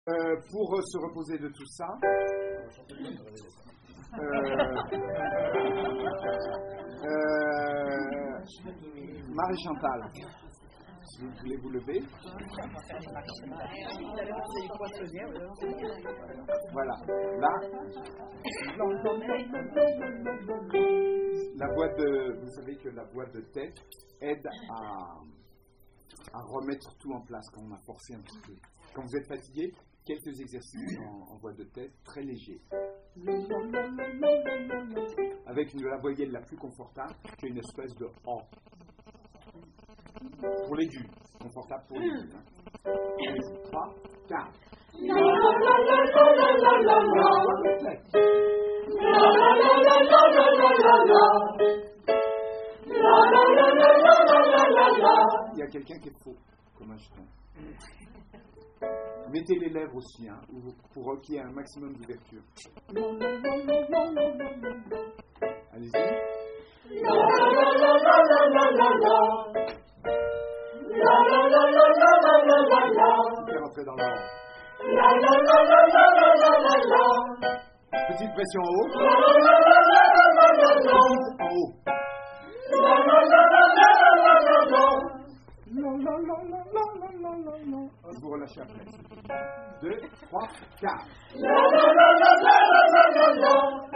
Pour se reposer de tout ça, Marie-Chantal, si vous voulez vous lever. Voilà, là, la boîte de, vous savez que la boîte de tête aide à remettre tout en place quand on a forcé un petit peu. Quand vous êtes fatigué, quelques exercices en voix de tête très légers. Avec la voyelle la plus confortable, qui est une espèce de O. Pour les dus, confortable pour les dus. 3, 4. Il y a quelqu'un qui est faux, comme un jeton. Mettez les lèvres aussi, hein, pour qu'il y ait un maximum d'ouverture. Allez-y. Faites rentrer dans l'ordre. Petite pression en haut. En haut. Vous relâchez après. 2, 3, 4.